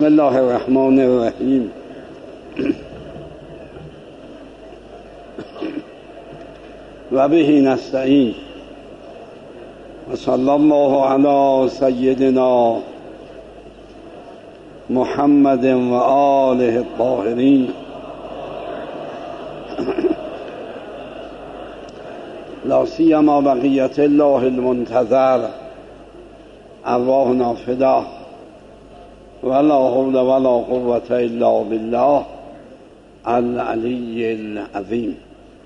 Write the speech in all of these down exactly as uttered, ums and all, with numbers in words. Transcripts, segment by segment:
بسم الله الرحمن الرحیم. و به نستعین و صلی الله علی سیدنا محمد و آله الطاهرین. لا سیما بقیت الله المنتظر ارواحنا فدا ولا حول ولا قوة الا بالله العلی العظیم.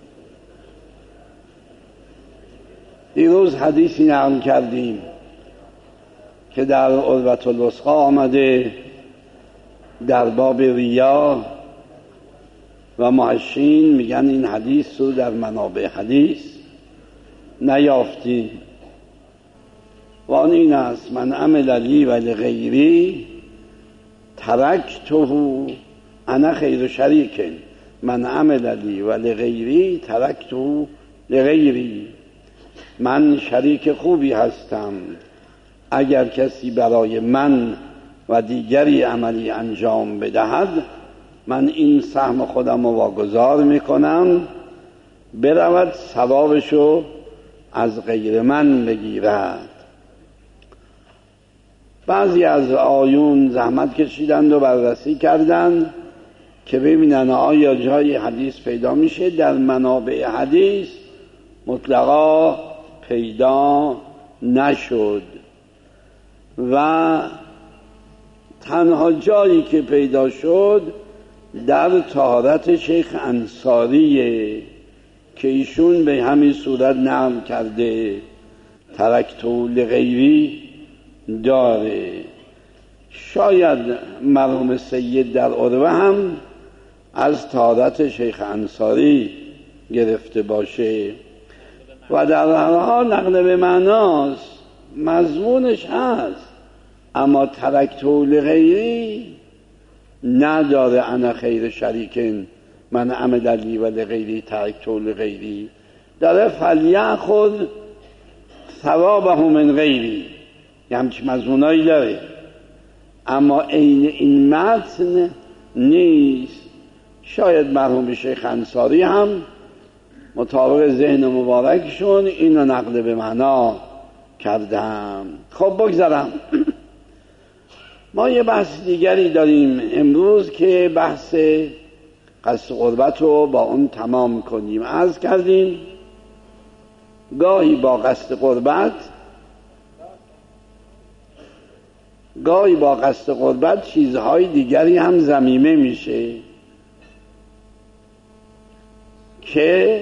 دیروز حدیثی نقل کردیم که در عروة الوثقی آمده در باب ریا و محشین میگن این حدیث رو در منابع حدیث نیافتیم و آن این است: من عمل لی و لغیری ترکته انا خیر شریک. من عمل لی و لغیری ترکته لغیری. من شریک خوبی هستم، اگر کسی برای من و دیگری عملی انجام بدهد من این سهم خودم رو واگذار میکنم برود ثوابشو از غیر من بگیرد. بعضی از آیون زحمت کشیدند و بررسی کردند که ببینن آیا جای حدیث پیدا میشه. در منابع حدیث مطلقا پیدا نشد و تنها جایی که پیدا شد در طهارت شیخ انصاریه که ایشون به همین صورت نقل کرده ترکتو لغیری داره. شاید مرحوم سید در عروة هم از طهارت شیخ انصاری گرفته باشه و در هر حال نقل به معناست، مضمونش هست، اما ترکتو لغیری نداره. انا خیر شریکن من عمل لی و لغیری ترکتو لغیری داره. فلیأخذ ثوابه من غیری، یه همچین مضمونایی داره، اما عین این متن نیست. شاید مرحوم شیخ انصاری هم مطابق ذهن مبارکشون اینو نقل به معنا کردم. خب بگذارم. ما یه بحث دیگری داریم امروز که بحث قصد قربت رو با اون تمام کنیم. عرض کردیم گاهی با قصد قربت گاهی با قصد قربت چیزهای دیگری هم ضمیمه میشه که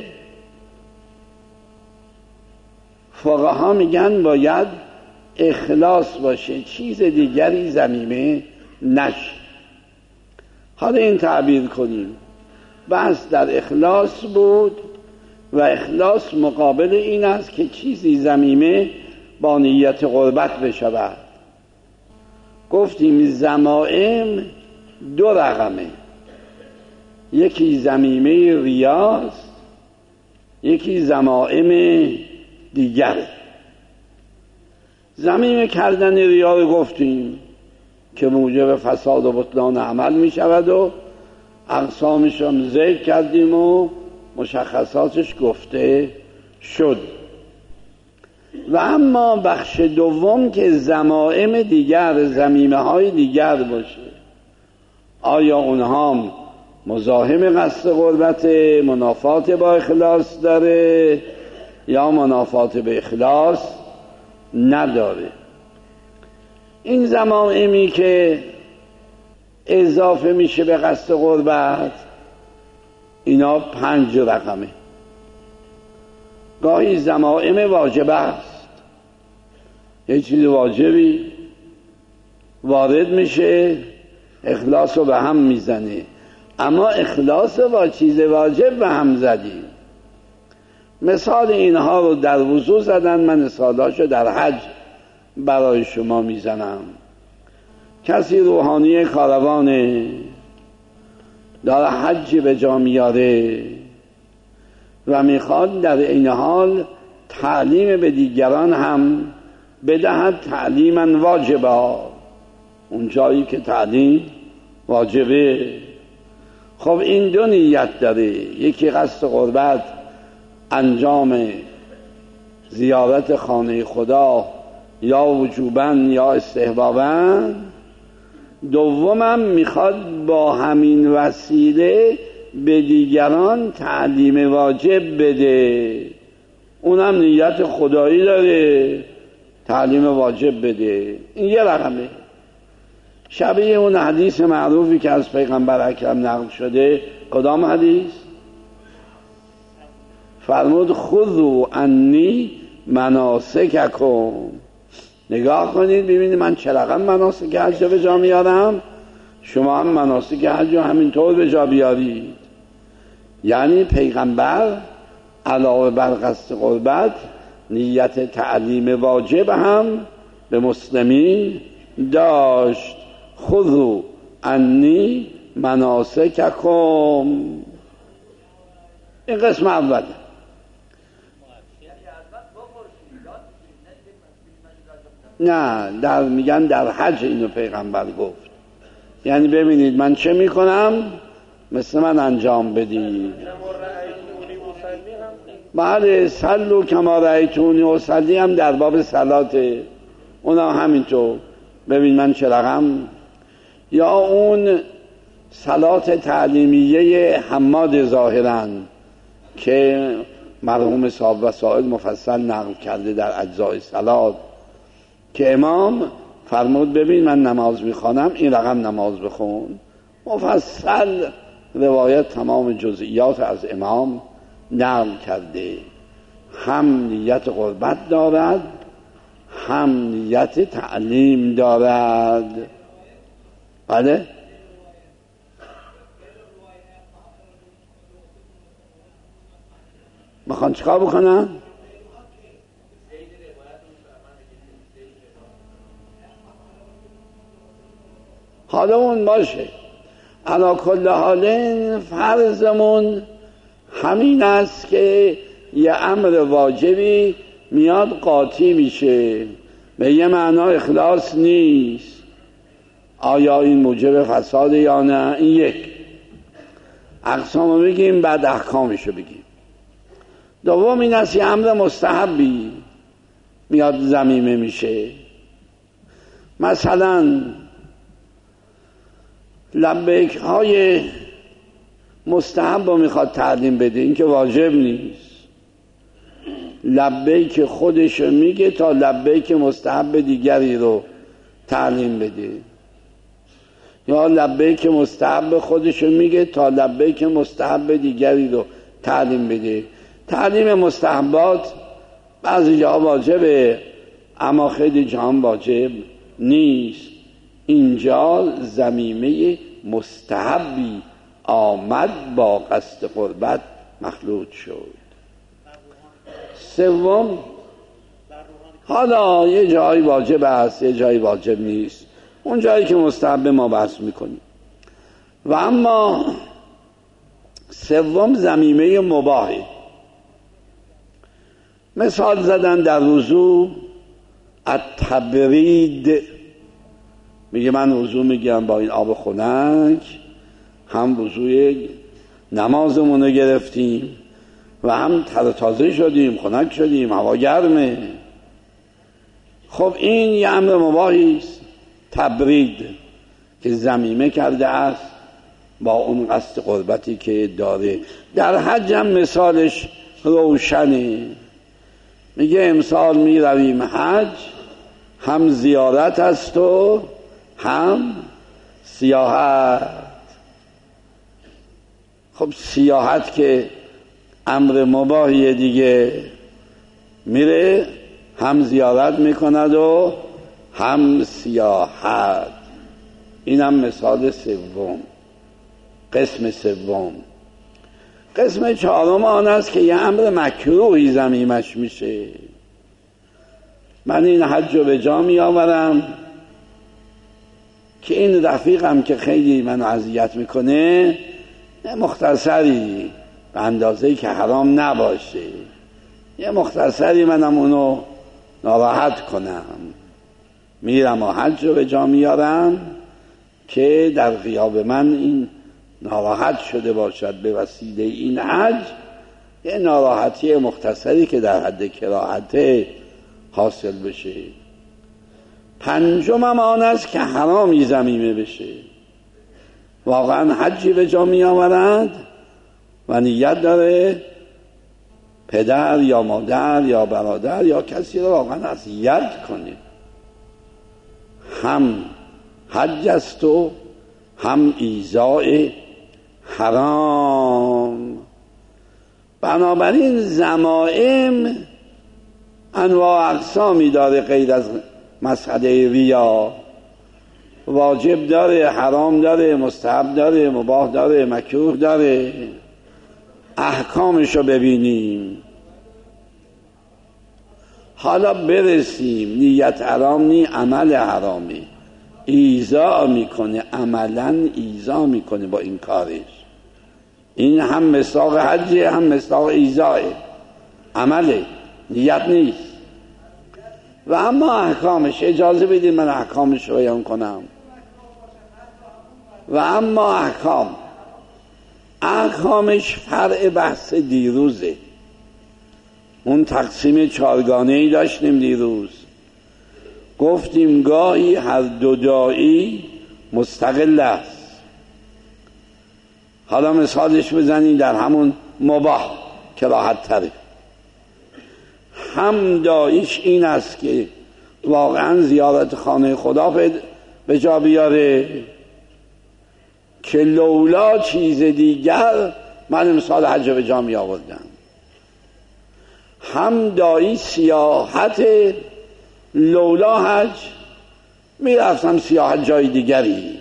فقها میگن باید اخلاص باشه، چیز دیگری ضمیمه نشه. حالا این تعبیر کنیم. بحث در اخلاص بود و اخلاص مقابل این است که چیزی ضمیمه با نیت قربت بشود. گفتیم ضمائم دو رقمه، یکی ضمیمه ریاست، یکی ضمائم دیگره. ضمیمه کردن ریا رو گفتیم که موجب فساد و بطلان عمل می شود و اقسامش هم ذکر کردیم و مشخصاتش گفته شد. و اما بخش دوم که ضمائم دیگر، ضمیمه های دیگر باشه، آیا اونها مزاحم قصد قربت، منافات با اخلاص داره یا منافات به اخلاص نداره؟ این ضمائمی که اضافه میشه به قصد قربت اینا پنج رقمه. گاهی ضمائم واجبه است، یه چیز واجبی وارد میشه اخلاص رو به هم میزنه، اما اخلاص رو با چیز واجب به هم زدیم. مثال اینها رو در وضو زدن، من مثالاشو در حج برای شما میزنم. کسی روحانی کاروانه داره حج به جا میاره و میخواد در این حال تعلیم به دیگران هم بدهد، تعلیما واجبا. اون جایی که تعلیم واجبه. خب این دو نیت داره، یکی قصد قربت انجام زیارت خانه خدا یا وجوباً یا استحباباً، دومم میخواد با همین وسیله به دیگران تعلیم واجب بده، اونم نیت خدایی داره تعلیم واجب بده. این یه رقمه، شبیه اون حدیث معروفی که از پیغمبر اکرم نقل شده. کدام حدیث؟ فرمود خذوا عنی مناسککم، نگاه کنید ببینید من چه رقم مناسک حج به جا میارم، شما هم مناسک حج همینطور به جا بیارید. یعنی پیغمبر علاوه بر قصد قربت نیت تعلیم واجب هم به مسلمین داشت. خذوا عنی مناسککم، این قسم اوله. نه در میگن در حج اینو پیغمبر گفت، یعنی ببینید من چه میکنم مثل من انجام بدید. بله صلوا کما رأیتونی اصلی هم در باب صلاته، اونا همینطور ببین من چه رقم. یا اون صلات تعلیمیه حماد ظاهرا که مرحوم صاحب وسائل مفصل نقل کرده در اجزای صلات، که امام فرمود ببین من نماز میخوانم این رقم نماز بخون، مفصل روایت تمام جزئیات از امام نقل کرده. هم نیت قربت دارد هم نیت تعلیم دارد. بله میخوان چیکار بکنن؟ حالا اون باشه، علا کل حال فرضمون همین است که یه امر واجبی میاد قاطی میشه، به یه معنا اخلاص نیست، آیا این موجب فساد یا نه؟ این یک اقسامو بگیم بعد احکامشو بگیم. دوم این است یه امر مستحبی میاد ضمیمه میشه، مثلا لبیک های مستحب رو میخواد تعلیم بده، این که واجب نیست. لبیک خودش میگه تا لبیک مستحب دیگری رو تعلیم بده، یا لبیک مستحب خودش میگه تا لبیک مستحب دیگری رو تعلیم بده. تعلیم مستحبات بعضی جا واجبه اما خیلی جا واجب نیست. اینجا ضمیمه مستحبی آمد با قصد قربت مخلوط شد. سوم حالا یه جایی واجب است یه جایی واجب نیست، اون جایی که مستحب ما بحث میکنیم. و اما سوم ضمیمه مباحه. مثال زدن در وضو التبرید، میگه من وضو میگیرم با این آب خنک، هم وضوی نمازمونو گرفتیم و هم تر تازه شدیم، خنک شدیم، هوا گرمه. خب این یه امر مباحی است، تبرید، که ضمیمه کرده است با اون قصد قربتی که داره. در حج هم مثالش روشنه، میگه امسال میرویم حج، هم زیارت است و هم سیاحت. خب سیاحت که امر مباحیه دیگه، میره هم زیارت میکند و هم سیاحت. اینم مثال سوم، قسم سوم. قسم چهارم آن است که یه امر مکروهی ضمیمش میشه. من این حج رو به جا می آورم که این رفیقم که خیلی منو اذیت میکنه یه مختصری به اندازه‌ای که حرام نباشه، یه مختصری منم اونو ناراحت کنم. میرم و حج رو به جا میارم که در غیاب من این ناراحت شده باشد به وسیله این حج، یه ناراحتی مختصری که در حد کراهت حاصل بشه. پنجمم آن است که حرامی ضمیمه بشه. واقعا حجی به جا می آورد و نیت داره پدر یا مادر یا برادر یا کسی رو واقعا اذیت کنه، هم حج است و هم ایذاء حرام. بنابراین ضمائم انواع اقسامی داره، غیر از مسئله ریا. واجب داره، حرام داره، مستحب داره، مباح داره، مکروه داره. احکامشو ببینیم. حالا برسیم. نیت حرام نی، عمل حرامه، ایذا میکنه، عملا ایذا میکنه با این کارش. این هم مصداق حجه هم مصداق ایذاه، عمله، نیت نیست. و اما احکامش، اجازه بدید من احکامش رو بیان کنم. و اما احکام احکامش فرع بحث دیروزه. اون تقسیم چارگانه‌ای داشتیم دیروز، گفتیم گاهی هر دو داعی مستقل است. حالا مثالش بزنیم در همون مباح که راحت تره. هم داعیش این است که واقعا زیارت خانه خدا به جا بیاره که لولا چیز دیگر من امسال حج به جا می آوردم. هم داعی سیاحت، لولا حج می رفتم سیاحت جای دیگری.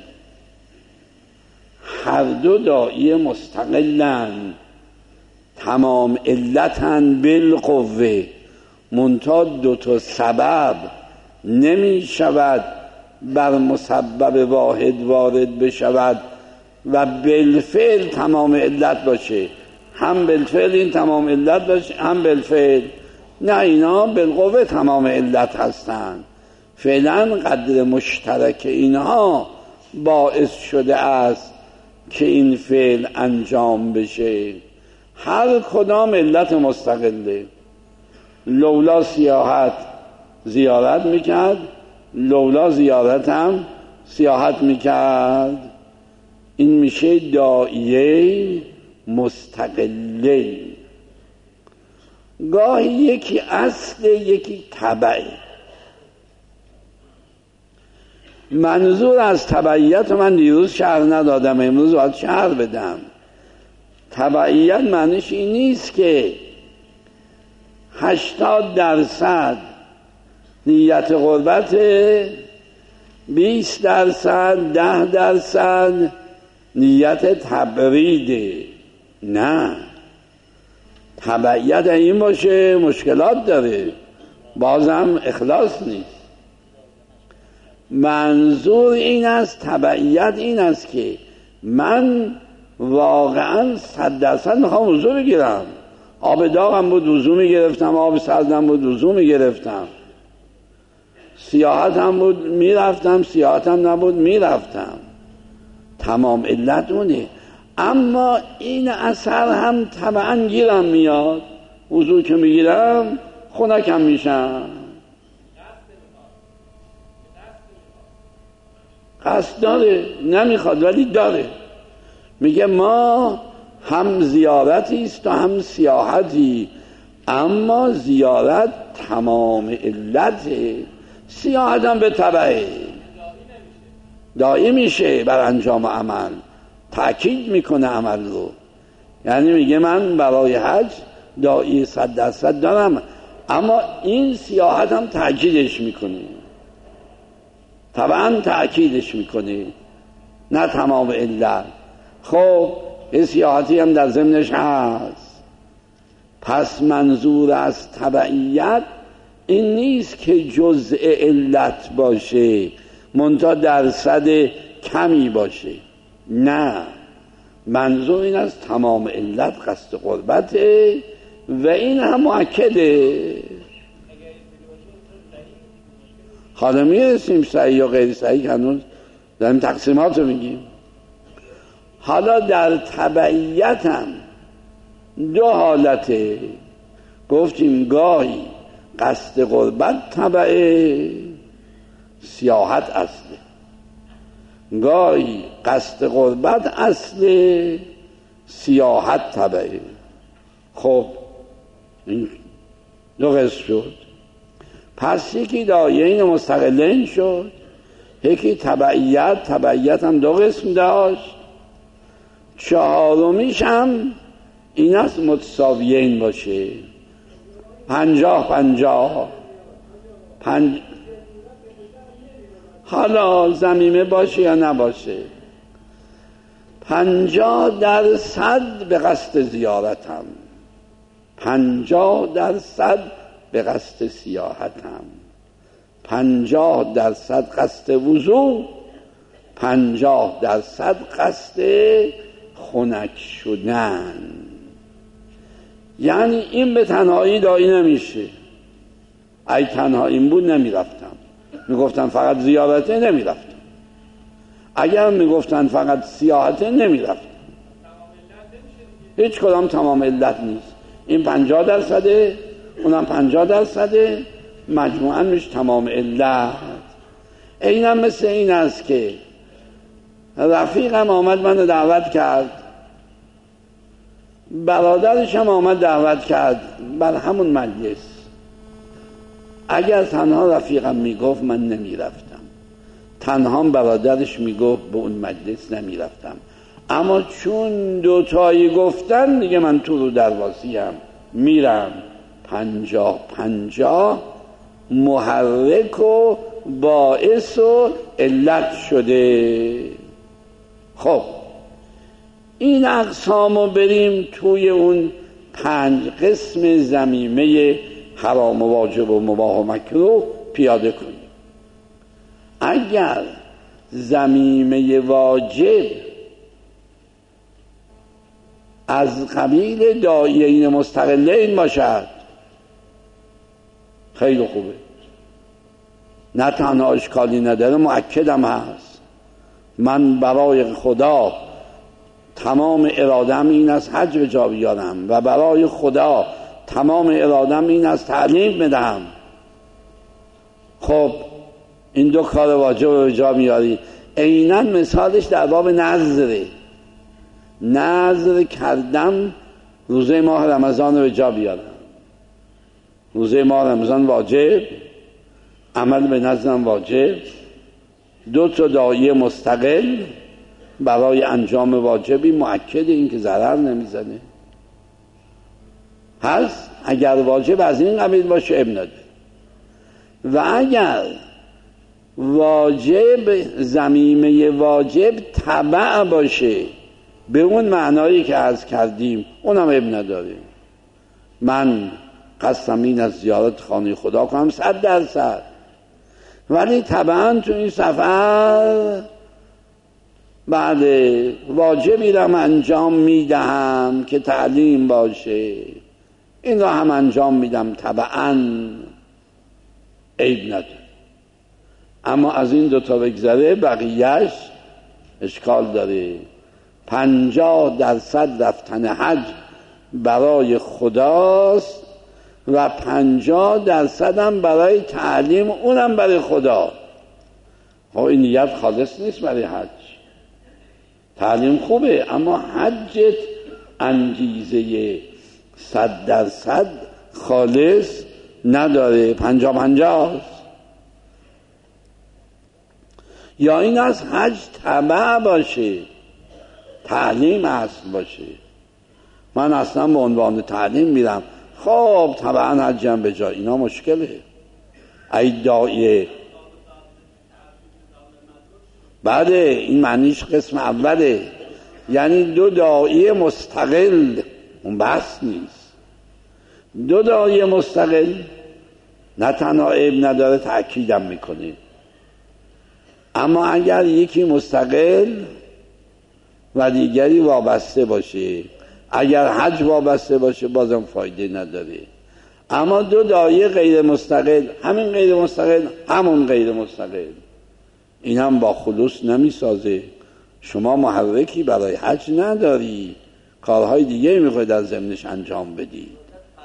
هر دو داعی مستقلن، تمام علتن بالقوه، منتها دو تا سبب نمی شود بر مسبب واحد وارد بشود و بالفعل تمام علت باشه. هم بالفعل این تمام علت باشه، هم بالفعل نه، اینا بالقوه تمام علت هستند. فعلا قدر مشترک اینها باعث شده است که این فعل انجام بشه. هر کدام علت مستقله. لولا سیاحت زیارت میکرد، لولا زیارت هم سیاحت میکرد. این میشه داعیه مستقله. گاهی یکی اصل یکی تبعه. منظور از تبعیت من دیروز شرح ندادم، امروز باید شرح بدم. تبعیت معنیش این نیست که هشتاد درصد نیت قربت، بیست درصد، ده درصد نیت تبریده. نه، تبعیت این باشه مشکلات داره، بازم اخلاص نیست. منظور این است، تبعیت این است که من واقعا صد درصد میخوام وضو بگیرم. آب داغم بود وضو میگرفتم، آب سردم بود وضو میگرفتم، سیاحت هم بود میرفتم، سیاحت هم نبود میرفتم. تمام علت اونه. اما این اثر هم طبعا گیرم میاد. وضو که میگیرم خنکم میشم. قصد داره، نمیخواد ولی داره. میگه ما هم زیارتی است و هم سیاحتی، اما زیارت تمام علته، سیاحت هم به تبعه داعی میشه بر انجام عمل، تأکید میکنه عمل رو. یعنی میگه من برای حج داعی صد درصد دارم، اما این سیاحت هم تأکیدش میکنه، طبعا تأکیدش میکنه، نه تمام علت. خب این سیاحتی هم در ضمنش هست. پس منظور از تبعیت این نیست که جزء علت باشه منتها درصد کمی باشه، نه، منظور این است تمام علت قصد قربته و این هم مؤکده. حالا میرسیم صحیح و غیر صحیح، هنوز داریم تقسیمات رو میگیم. حالا در تبعیت هم دو حالته، گفتیم گاهی قصد قربت تبعه، سیاحت اصله، گاهی قصد قربت اصله، سیاحت تبعه. خب این دو قسم شد. پس یکی دایین مستقلین شد، یکی تبعیت. تبعیت هم دو قسم داشت. چهارمیش هم این است متساویین باشه، پنجاه پنجاه پنج... حالا ضمیمه باشه یا نباشه، پنجاه درصد به قصد زیارتم، پنجاه درصد به قصد سیاحتم، پنجاه درصد قصد وضو، پنجاه درصد قصد خنک شدن. یعنی این به تنهایی دایی نمیشه. ای تنهایی بود نمیرفتم، میگفتن فقط زیارته نمیرفتم، اگر میگفتن فقط سیاحته نمیرفتم. هیچ کدام تمام علت نیست. این پنجاه درصده، اونم پنجاه درصده، مجموعاً میشه تمام علت. اینم مثل این است که رفیقم آمد منو دعوت کرد، برادرش هم آمد دعوت کرد بر همون مجلس. اگر تنها رفیقم میگفت من نمیرفتم، تنها برادرش میگفت به اون مجلس نمیرفتم. اما چون دوتایی گفتن دیگه من تو رو درواسی هم میرم. پنجاه پنجاه محرک و باعث و علت شده. خب این اقسام رو بریم توی اون پنج قسم ضمیمه حرام و واجب و مباح و مکروه پیاده کنیم. اگر ضمیمه واجب از قبیل دایین مستقلین باشد خیلی خوبه، نه تنها اشکالی نداره، مؤکدم هست. من برای خدا تمام ارادم این است حج به جا بیارم و برای خدا تمام ارادم این است تعلیم بدم. خب این دو کار واجب به جا میاری. عیناً مثالش در باب نذره. نذر کردم روزه ماه رمضان رو به جا بیارم، روزه ماه رمضان واجب، عمل به نذرم واجب، دو تا داعیه مستقل برای انجام واجبی مؤکد این که ضرر نمیزنه. هست اگر واجب از این قبیل باشه ابن نداره، و اگر واجب ضمیمه واجب تبع باشه به اون معنایی که عرض کردیم اونم ابن نداره. من قصدم این از زیارت خانه خدا کنم صد درصد، ولی طبعا تو این سفر بعد واجبی را انجام میدهم که تعلیم باشه، این را هم انجام میدم طبعا، عیب نداره. اما از این دوتا بگذره بقیهش اشکال داره. پنجاه درصد رفتن حج برای خداست و پنجاه درصد هم برای تعلیم، اونم برای خدا. خب این نیت خالص نیست برای حج. تعلیم خوبه اما حجت انگیزه صد درصد خالص نداره، پنجاه پنجاه. یا این از حج تبع باشه، تعلیم اصل باشه. من اصلا به عنوان تعلیم میرم، خب طبعا حجم به جا، اینا مشکله. ای داعیه بعد این معنیش قسم اوله، یعنی دو داعیه مستقل، اون بحث نیست. دو داعیه مستقل نه تنها عیب نداره، تأکیدم میکنه. اما اگر یکی مستقل و دیگری وابسته باشه، اگر حج وابسته باشه بازم فایده نداره. اما دو دایه غیر مستقل، همین غیر مستقل همون غیر مستقل، این هم با خلوص نمی سازه. شما محرکی برای حج نداری، کارهای دیگه میخواید از ضمنش انجام بدید.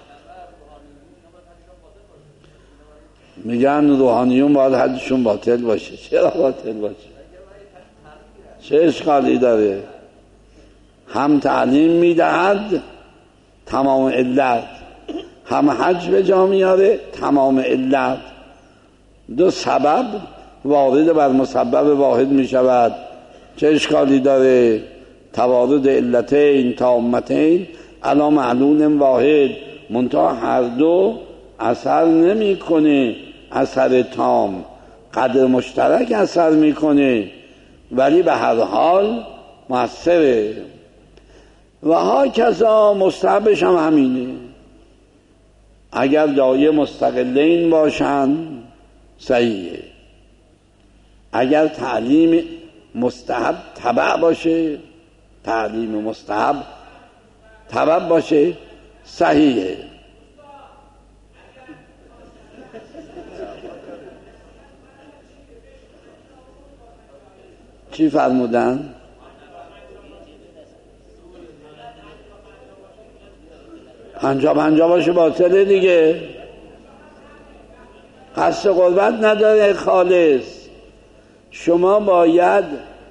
میگن روحانیون باید حجشون باطل باشه. چرا باطل باشه؟ چه اشکالی داره؟ هم تعلیم میدهد تمام علت، هم حج به جا میاره تمام علت. دو سبب وارد بر مسبب واحد میشود. چه اشکالی داره؟ توارد علتین تامتین علی معلول واحد، منتها هر دو اثر نمی کنه اثر تام، قدر مشترک اثر میکنه ولی به هر حال مؤثره. و ها کذا مستحبش هم همینه. اگر دایه مستقلین باشن صحیحه، اگر تعلیم مستحب تبع باشه، تعلیم مستحب تبع باشه صحیحه. چی فرمودن؟ پنجا پنجا باشه باطله دیگه. قصد قربت نداره خالص. شما باید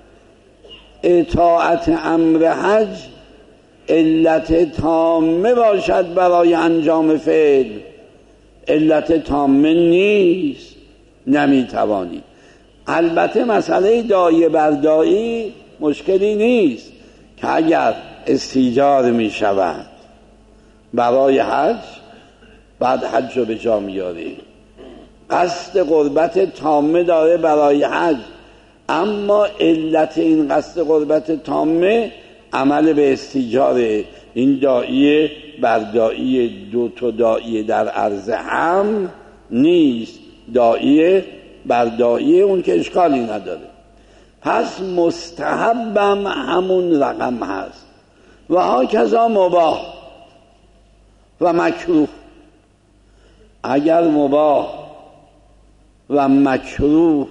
اطاعت امر حج علت تامه باشد برای انجام فعل. علت تامه نیست، نمیتوانید. البته مسئله دایه بر دایی مشکلی نیست که اگر استیجار می شود برای حج، بعد حج رو به جا میاری، قصد قربت تامه داره برای حج، اما علت این قصد قربت تامه عمل به استیجاره. این دایه بر دایه دو تا دایه در عرض هم نیست، دایه بر دایه اون که اشکالی نداره. پس مستحبم همون رقم هست. و ها کذا مباح و مکروه. اگر مباح و مکروه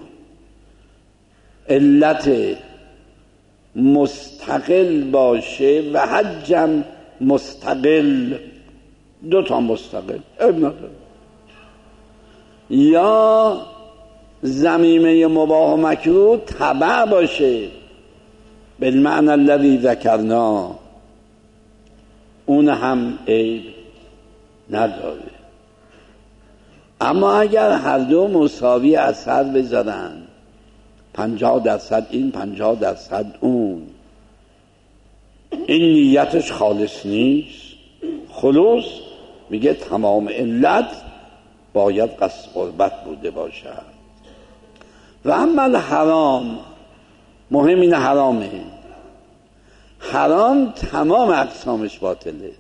علت مستقل باشه و حجم مستقل، دو تا مستقل اب نداره، یا ضمیمه مباح و مکروه تبع باشه بالمعنی الذی ذکرنا، اون هم عیب نداره. اما اگر هر دو مساوی اثر بذارن، پنجاه درصد این پنجاه درصد اون، این نیتش خالص نیست. خلوص میگه تمام علت باید قصد قربت بوده باشد. و اما الحرام، مهم این حرامه. حرام تمام اقسامش باطله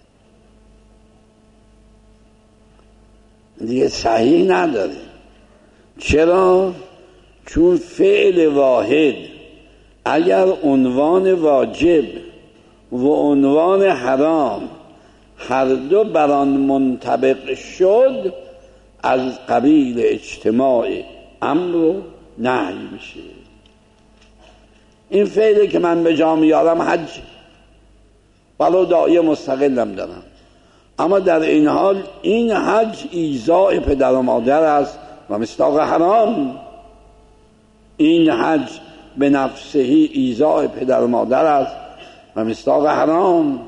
دیگه، صحیح نداره. چرا؟ چون فعل واحد اگر عنوان واجب و عنوان حرام هر دو بر آن منطبق شد، از قبیل اجتماع امر و نهی میشه. این فعلی که من به جا میارم حج، ولو دایه مستقلم دارم، اما در این حال این حج ایذاء پدر و مادر است و مصداق حرام. این حج به نفسه ایذاء پدر و مادر است و مصداق حرام.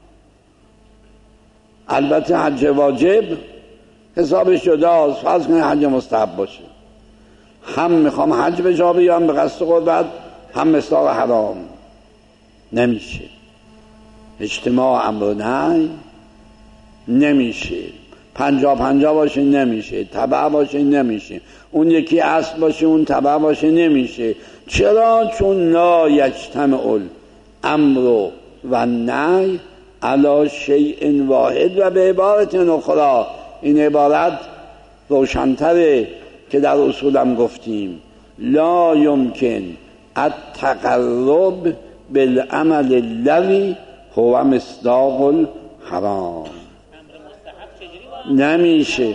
البته حج واجب حسابش جداست، فرض کنید حج مستحب باشه، هم میخوام حج به جا بیارم به قصد قربت، هم مصداق حرام، نمیشه. اجتماع امر و نهی نمیشه. پنجا پنجا باشه نمیشه، تبع باشه نمیشه، اون یکی اصل باشه اون تبع باشه نمیشه. چرا؟ چون لا یجتمع الامر و نهی علی شیء واحد. و به عبارت اخرى، این عبارت روشن‌تره که در اصولم گفتیم، لا یمکن التقرب بالعمل الذی هو مصداق الحرام. نمیشه.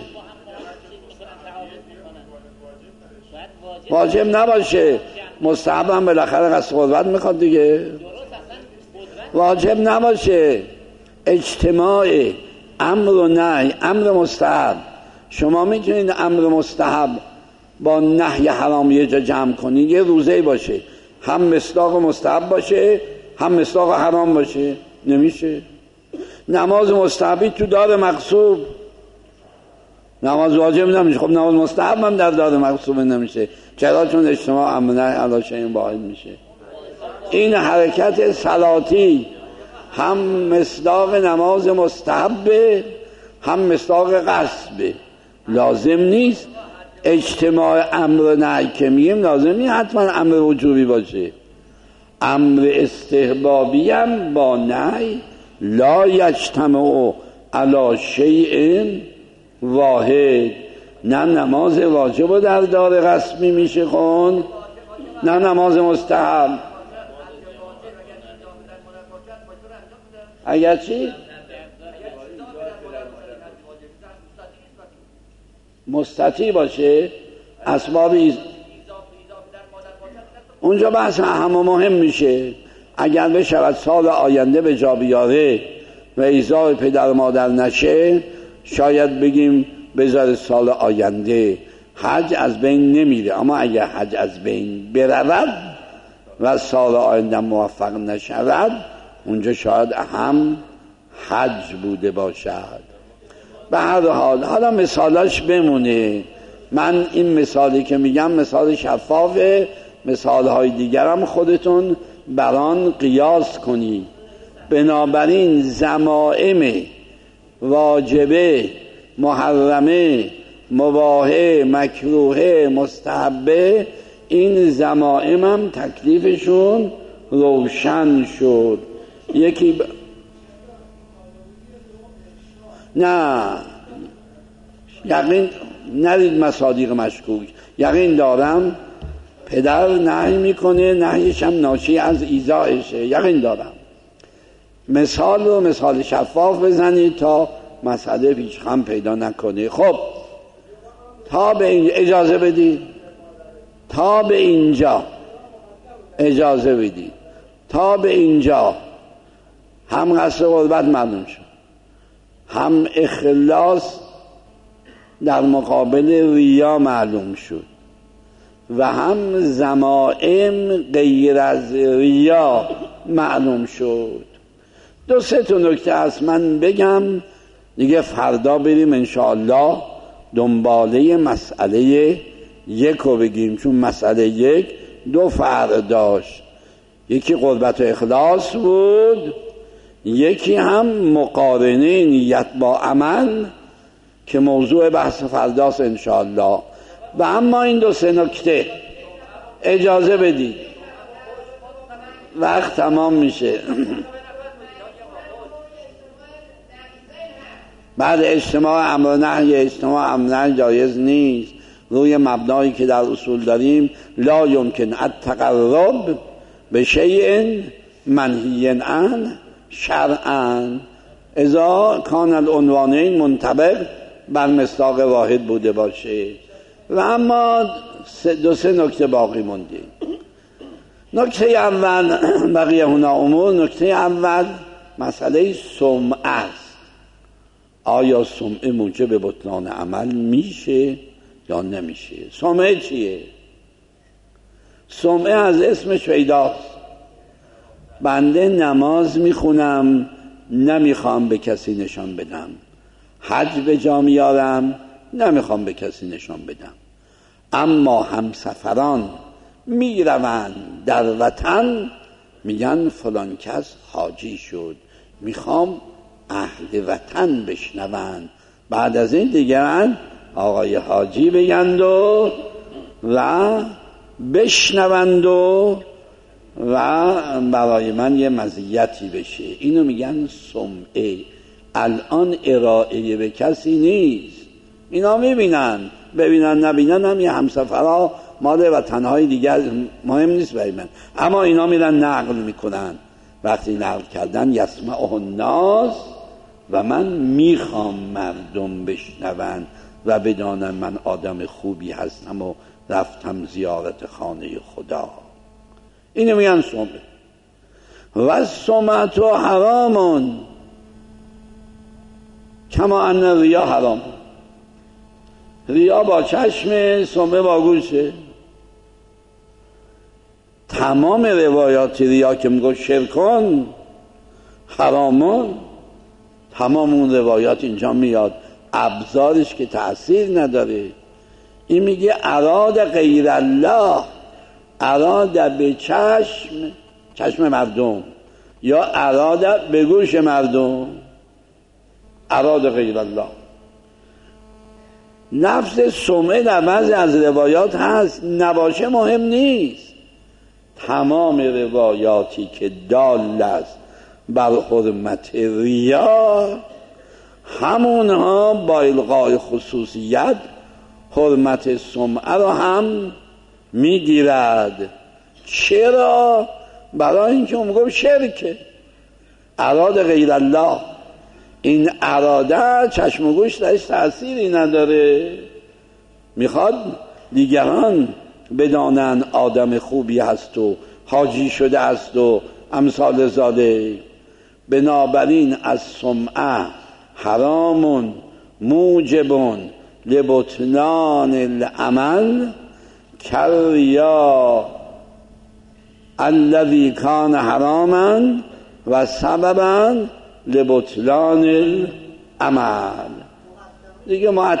واجب نباشه، مستحب هم بالاخره قصد قدرت میخواد دیگه. واجب نباشه، اجتماع امر و نهی، امر مستحب. شما میتونید امر مستحب با نهی حرام یه جا جمع کنید، یه روزه باشه هم مصداق مستحب باشه هم مصداق حرام باشه؟ نمیشه. نماز مستحبی تو دار مغصوب، نماز واجب نمیشه. خب نماز مستحب هم در دار مغصوب نمیشه. چرا؟ چون اجتماع امر نهی علی شیء واحد میشه. این حرکت صلاتی هم مصداق نماز مستحبه هم مصداق قصبه. لازم نیست اجتماع امر نهی که میگیم لازم نیست حتما امر وجوبی باشه. امر استحبابی هم با نهی لا یجتمع علی شیء واحد. نه نماز واجب در دار قصبی میشه خون، نه نماز مستحب. اگر چی؟ مستطیع باشه اسباب ایز... اونجا بحث اهم و مهم میشه. اگر بشود سال آینده به جا بیاره و ایذای پدر و مادر نشه، شاید بگیم بذار سال آینده. حج از بین نمیره، اما اگر حج از بین برود و سال آینده موفق نشود، اونجا شاید اهم حج بوده باشد. به هر حال حالا مثالاش بمونه. من این مثالی که میگم مثال شفافه، مثالهای دیگرم خودتون بران قیاس کنید. بنابراین ضمائم واجبه، محرمه، مباحه، مکروهه، مستحبه، این ضمائم هم تکلیفشون روشن شد. یکی ب... نه یقین ندید مصادیق مشکوک، یقین دارم پدر نهی میکنه، نهیش هم ناشی از ایذایشه، یقین دارم. مثال رو مثال شفاف بزنید تا مسئله پیچ خم پیدا نکنه. خب تا به اینجا اجازه بدید، تا به اینجا اجازه بدید، تا به اینجا هم قصد قربت معلوم شد، هم اخلاص در مقابل ریا معلوم شد و هم ضمائم غیر از ریا معلوم شد. دو سه تا نکته هست من بگم دیگه، فردا بریم انشاءالله دنباله مسئله یک رو بگیم، چون مسئله یک دو فرع داشت. یکی قربت و اخلاص بود، یکی هم مقارنه نیت با عمل که موضوع بحث فرداست انشاءالله. و اما این دو سه نکته اجازه بدید، وقت تمام میشه. بعد اجتماع امر نهی، اجتماع امر نهی جایز نیست روی مبنایی که در اصول داریم. لا یمکن التقرب به شیء منهی عنه شرعا اذا کان العنوانین منطبق بر مصداق واحد بوده باشه. و اما دو سه نکته باقی مونده. نکته اول بقیه هنا امور. نکته اول مسئله سمعه است. آیا سمعه موجب بطلان عمل میشه یا نمیشه؟ سمعه چیه؟ سمعه از اسمش پیداست. بنده نماز میخونم نمیخوام به کسی نشان بدم، حج به جا میارم نمیخوام به کسی نشان بدم، اما همسفران میروند در وطن میگن فلان کس حاجی شد، میخوام اهل وطن بشنوند، بعد از این دیگران آقای حاجی بگند و و بشنوند و و برای من یه مزیتی بشه. اینو میگن سمعه. الان ارائه به کسی نیست، اینا میبینن، ببینن نبینن هم یه همسفرها مال وطنهای دیگر مهم نیست برای من، اما اینا میرن نقل میکنن. وقتی نقل کردن یسمعه الناس و من میخوام مردم بشنون و بدانن من آدم خوبی هستم و رفتم زیارت خانه خدا. اینو میگن سمعه. و سمعت و حرامون کما ان ریا حرام. ریا با چشم، سمعه با گوشه. تمام روایات ریا که میگه شرکن حرامون، تمام اون روایات اینجا میاد، ابزارش که تأثیر نداره. این میگه اراد غیر الله، اراد به چشم، چشم مردم، یا اراد به گوش مردم، اراد غیر الله. نفس سمعه در بعضی از روایات هست، نباشه مهم نیست. تمام روایاتی که دال است بر حرمت ریا، همونها با الغای خصوصیت حرمت سمعه را هم میگیرد. چرا؟ برای اینکه اون گفت شرکه، اراد غیر الله. این اراده چشم و گوش درش تأثیری نداره. میخواد دیگران بدانن آدم خوبی هست و حاجی شده است و امثال ذالک. بنابراین از سمعه حرام موجب لبطلان العمل کریا الذی کان حراما و سببا لبطلان العمل. دیگه ما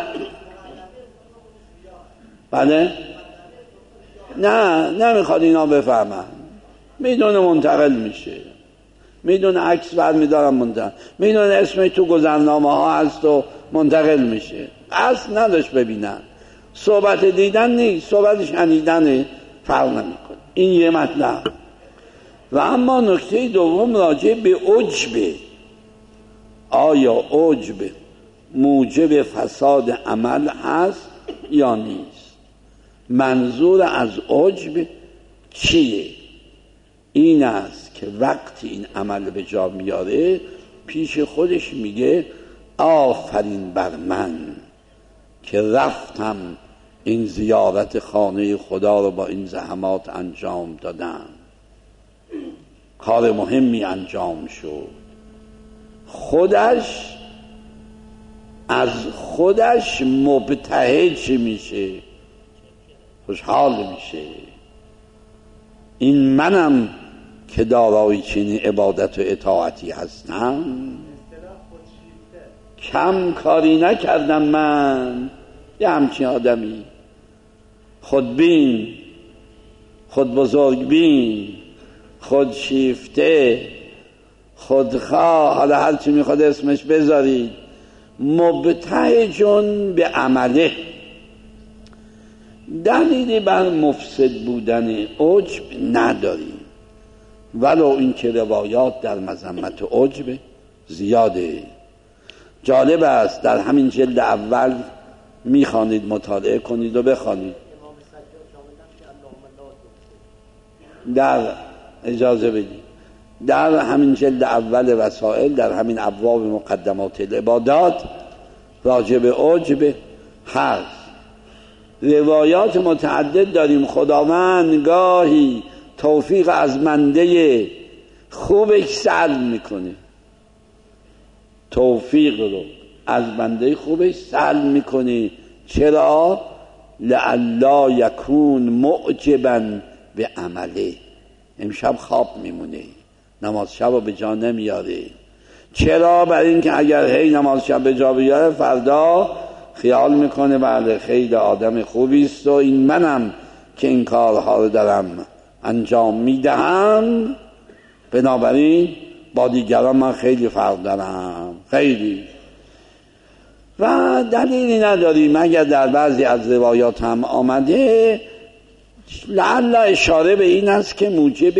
بله نه نمیخواد اینا بفهمن، میدونه منتقل میشه، میدونه عکس برمیدارم منتقل، میدونه اسمش تو گذرنامه ها هست و منتقل میشه. اصل نداشت ببینن، صحبت دیدن نیست، صحبت شنیدن، فرق نمیکنه. این یه مطلب. و اما نکته دوم راجع به عجب، آیا عجب موجب فساد عمل هست یا نیست؟ منظور از عجب چیه؟ این است که وقتی این عمل به جا میاره پیش خودش میگه آفرین بر من که رفتم این زیارت خانه خدا رو با این زحمات انجام دادم، کار مهمی انجام شد. خودش از خودش مبتهج میشه، خوشحال میشه. این منم که دارای چنین عبادت و اطاعتی هستم، کم کاری نکردم من. یه همچین آدمی خودبین، خود بزرگ بین، خود شیفته، خودخواه، حالا هر چی میخواد اسمش بذارید، مبتهجون به عمله. دلیلی بر مفسد بودن عجب نداریم، ولو اینکه روایات در مذمت عجب زیاده. جالب است، در همین جلد اول میخوانید، مطالعه کنید و بخوانید. در اجازه بدید در همین جلد اول وسائل، در همین ابواب مقدمات العبادات، راجع به عجب هست. روایات متعدد داریم. خداوند گاهی توفیق از منده خوبش سلب میکنه، توفیق رو از بنده خوبش سلب میکنه. چرا؟ لعلا یکون معجبا به عمله. امشب خواب میمونه، نماز شب رو به جا نمیاره. چرا؟ برای اینکه اگر هی نماز شب به جا بیاره، فردا خیال میکنه بله خیلی آدم خوبی است و این منم که این کارها رو دارم انجام میدهم، بنابراین با دیگران من خیلی فرق دارم، خیلی. و دلیلی نداریم اگر در بعضی از روایات هم آمده، لعل اشاره به این است که موجب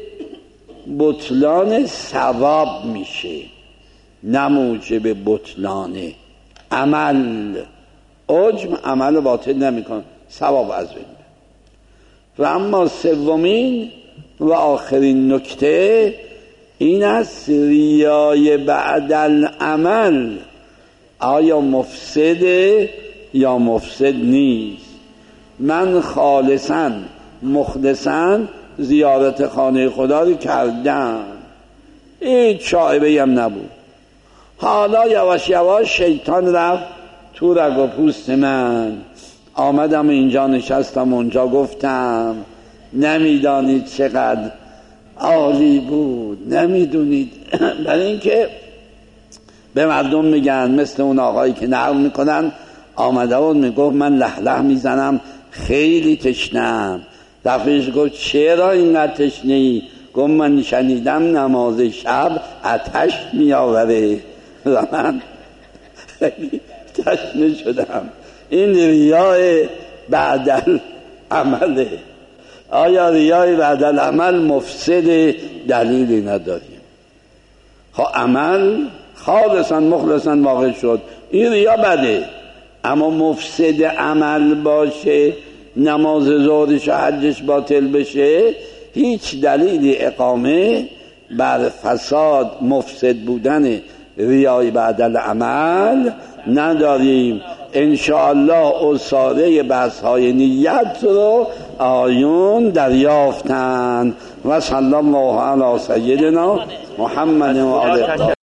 بطلان ثواب میشه، نه موجب بطلان عمل. عجب عمل باطل نمیکن، ثواب از بین. و اما سومین و آخرین نکته این است ریای بعد العمل آیا مفسده یا مفسد نیست. من خالصاً مخلصاً زیارت خانه خدا رو کردم، هیچ شایبه‌ای هم نبود. حالا یواش یواش شیطان رفت تو رگ و پوست من، آمدم اینجا نشستم اونجا گفتم نمیدانید چقدر عالی بود، نمیدونید. برای اینکه به مردم میگن مثل اون آقایی که نقل میکنن آمده بود میگفت من لح لح میزنم خیلی تشنم. دفعهش گفت چرا اینقدر تشنه‌ای؟ گفت من شنیدم نماز شب آتش میآوره و من خیلی تشنه شدم. این ریای بعد العمله. آیا ریای بعد العمل مفسد؟ دلیلی نداریم. خب عمل خالصا مخلصا واقع شد، این ریا بده. اما مفسد عمل باشه، نماز ظهرش و حجش باطل بشه، هیچ دلیلی اقامه بر فساد مفسد بودن ریای بعد العمل نداریم. انشاءالله اصاره بحث های نیت رو آیون دریافتن. و صلی الله علی سیدنا محمد و آله